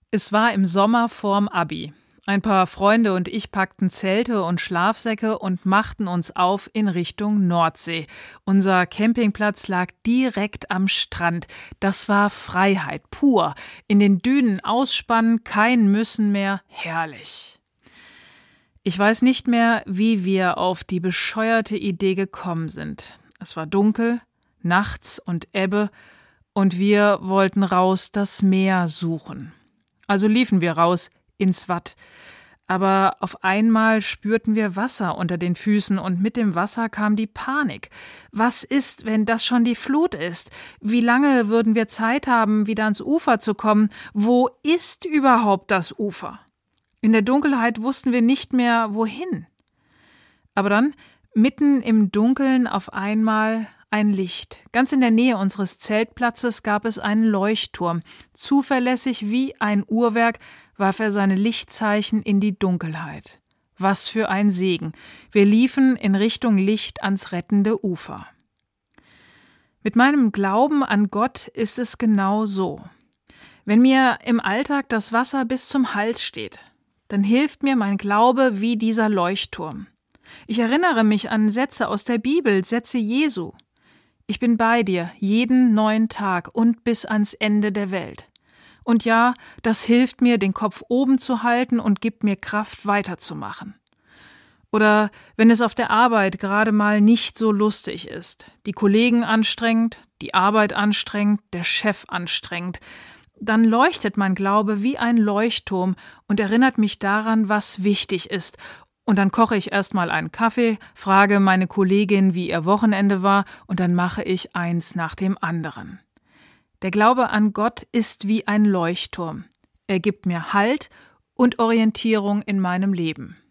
Es war im Sommer vorm Abi. Ein paar Freunde und ich packten Zelte und Schlafsäcke und machten uns auf in Richtung Nordsee. Unser Campingplatz lag direkt am Strand. Das war Freiheit pur. In den Dünen ausspannen, kein Müssen mehr. Herrlich. Ich weiß nicht mehr, wie wir auf die bescheuerte Idee gekommen sind. Es war dunkel, nachts und Ebbe, und wir wollten raus das Meer suchen. Also liefen wir raus ins Watt. Aber auf einmal spürten wir Wasser unter den Füßen und mit dem Wasser kam die Panik. Was ist, wenn das schon die Flut ist? Wie lange würden wir Zeit haben, wieder ans Ufer zu kommen? Wo ist überhaupt das Ufer? In der Dunkelheit wussten wir nicht mehr, wohin. Aber dann, mitten im Dunkeln, auf einmal ein Licht. Ganz in der Nähe unseres Zeltplatzes gab es einen Leuchtturm. Zuverlässig wie ein Uhrwerk warf er seine Lichtzeichen in die Dunkelheit. Was für ein Segen. Wir liefen in Richtung Licht ans rettende Ufer. Mit meinem Glauben an Gott ist es genau so. Wenn mir im Alltag das Wasser bis zum Hals steht, dann hilft mir mein Glaube wie dieser Leuchtturm. Ich erinnere mich an Sätze aus der Bibel, Sätze Jesu. Ich bin bei dir jeden neuen Tag und bis ans Ende der Welt. Und ja, das hilft mir, den Kopf oben zu halten und gibt mir Kraft, weiterzumachen. Oder wenn es auf der Arbeit gerade mal nicht so lustig ist, die Kollegen anstrengend, die Arbeit anstrengend, der Chef anstrengend, dann leuchtet mein Glaube wie ein Leuchtturm und erinnert mich daran, was wichtig ist. Und dann koche ich erstmal einen Kaffee, frage meine Kollegin, wie ihr Wochenende war, und dann mache ich eins nach dem anderen. Der Glaube an Gott ist wie ein Leuchtturm. Er gibt mir Halt und Orientierung in meinem Leben.